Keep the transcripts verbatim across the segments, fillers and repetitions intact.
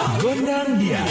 Gondang dia.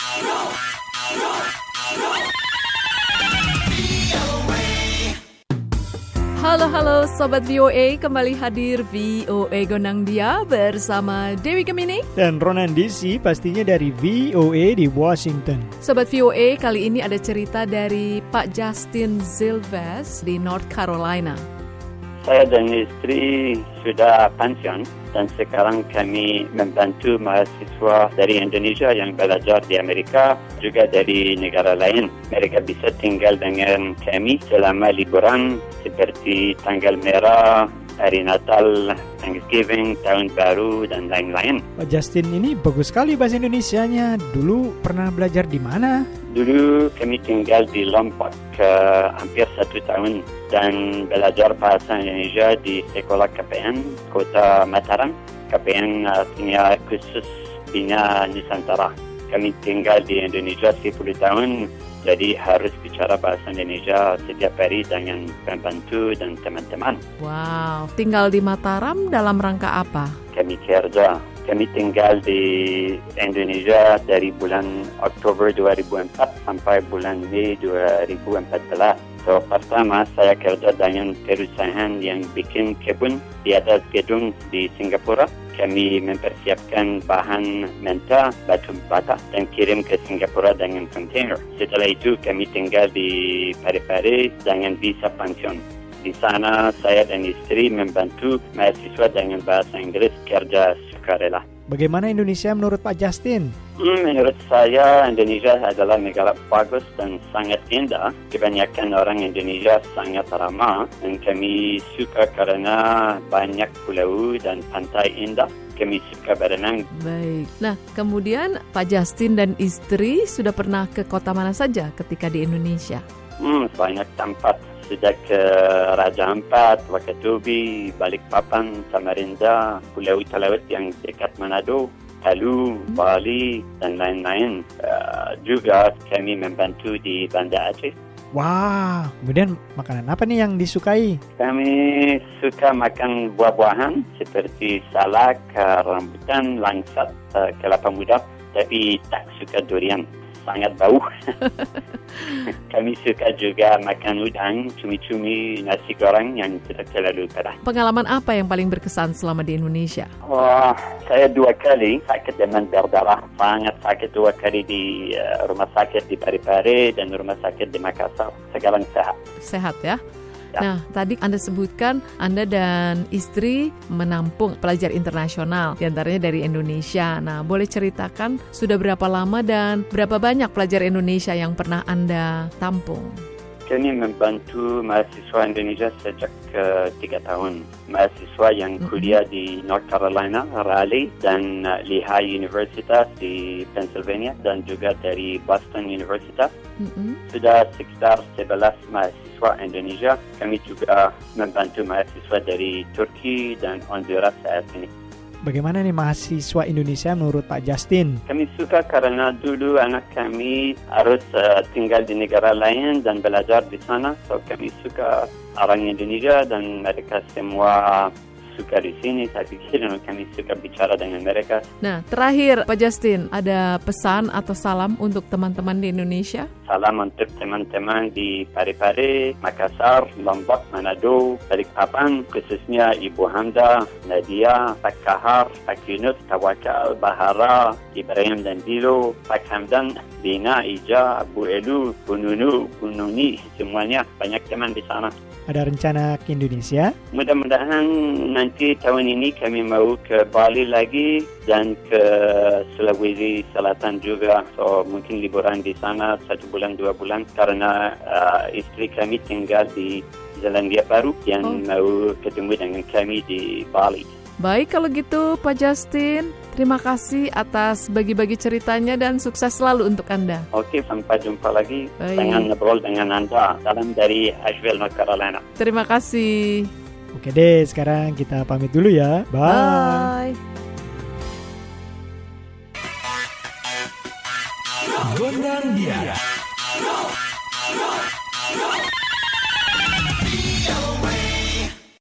Halo halo Sobat V O A, kembali hadir V O A Gondang Dia bersama Dewi Gemini dan Ronan D C, pastinya dari V O A di Washington. Sobat V O A, kali ini ada cerita dari Pak Justin Zilves di North Carolina. Saya dan istri sudah pensiun dan sekarang kami membantu mahasiswa dari Indonesia yang belajar di Amerika, juga dari negara lain. Mereka bisa tinggal dengan kami selama liburan seperti tanggal merah, hari Natal, Thanksgiving, Tahun Baru, dan lain-lain. Pak Justin ini bagus sekali bahasa Indonesianya. Dulu pernah belajar di mana? Dulu kami tinggal di Lombok uh, hampir satu tahun dan belajar bahasa Indonesia di Sekolah K P N Kota Mataram. K P N artinya khusus Bina Nusantara. Kami tinggal di Indonesia sepuluh tahun, jadi harus bicara bahasa Indonesia setiap hari dengan pembantu dan teman-teman. Wow, tinggal di Mataram dalam rangka apa? Kami kerja. Kami tinggal di Indonesia dari bulan Oktober dua ribu empat sampai bulan Mei dua ribu empat belas. So, pertama saya kerja dengan perusahaan yang bikin kebun di atas gedung di Singapura. Kami mempersiapkan bahan mentah, batu bata dan kirim ke Singapura dengan kontainer. Setelah itu kami tinggal di Parepare dengan visa pensiun. Di sana saya dan istri membantu mahasiswa dengan bahasa Inggris kerja sukarela. Bagaimana Indonesia menurut Pak Justin? Hmm, menurut saya Indonesia adalah negara bagus dan sangat indah. Kebanyakan orang Indonesia sangat ramah dan kami suka karena banyak pulau dan pantai indah. Kami suka berenang. Baik. Nah, kemudian Pak Justin dan istri sudah pernah ke kota mana saja ketika di Indonesia? Hmm, banyak tempat. Sudah ke Raja Ampat, Wakatobi, Balikpapan, Samarinda, Pulau Talawat yang dekat Manado, Palu, Bali, dan lain-lain. Uh, juga kami membantu di Banda Aceh. Wah, kemudian makanan apa nih yang disukai? Kami suka makan buah-buahan seperti salak, rambutan, langsat, uh, kelapa muda, tapi tak suka durian. Sangat bau. Kami suka juga makan udang, cumi-cumi, nasi goreng yang tidak terlalu pedas. Pengalaman apa yang paling berkesan selama di Indonesia? Wah, saya dua kali sakit demam berdarah. Sangat sakit dua kali di uh, rumah sakit di Parepare dan rumah sakit di Makassar. Sekarang sehat. Sehat ya? Ya. Nah, tadi Anda sebutkan Anda dan istri menampung pelajar internasional, diantaranya dari Indonesia. Nah, boleh ceritakan sudah berapa lama dan berapa banyak pelajar Indonesia yang pernah Anda tampung? Kami membantu mahasiswa Indonesia sejak uh, tiga tahun. Mahasiswa yang kuliah di North Carolina, Raleigh, dan uh, Lehigh University di Pennsylvania, dan juga dari Boston University. Mm-hmm. Sudah sekitar sebelas mahasiswa Indonesia. Kami juga membantu mahasiswa dari Turki dan Honduras saat ini. Bagaimana nih mahasiswa Indonesia menurut Pak Justin? Kami suka karena dulu anak kami harus uh, tinggal di negara lain dan belajar di sana. So kami suka orang Indonesia dan mereka semua suka di sini. Saya pikir kami suka bicara dengan mereka. Nah, terakhir Pak Justin, ada pesan atau salam untuk teman-teman di Indonesia? Salam untuk teman-teman di Parepare, Makassar, Lombok, Manado, Balikpapan, khususnya Ibu Hamda, Nadia, Pak Kahar, Pak Yunus, Tawakal, Bahara, Ibrahim dan Dilo, Pak Hamdan, Lina, Ija, Bu Elu, Bu Nunu, Bu Nuni, semuanya banyak teman di sana. Ada rencana ke Indonesia? Mudah-mudahan nanti tahun ini kami mau ke Bali lagi dan ke Sulawesi Selatan juga. So mungkin liburan di sana satu bulan dua bulan karena uh, istri kami tinggal di Zelandia Baru yang oh. mau ketemu dengan kami di Bali. Baik kalau gitu Pak Justin, terima kasih atas bagi-bagi ceritanya dan sukses selalu untuk Anda. Oke, sampai jumpa lagi. Baik. Dengan ngobrol dengan Anda. Salam dari Asheville, North Carolina. Terima kasih. Oke deh, sekarang kita pamit dulu ya. Bye. Bye.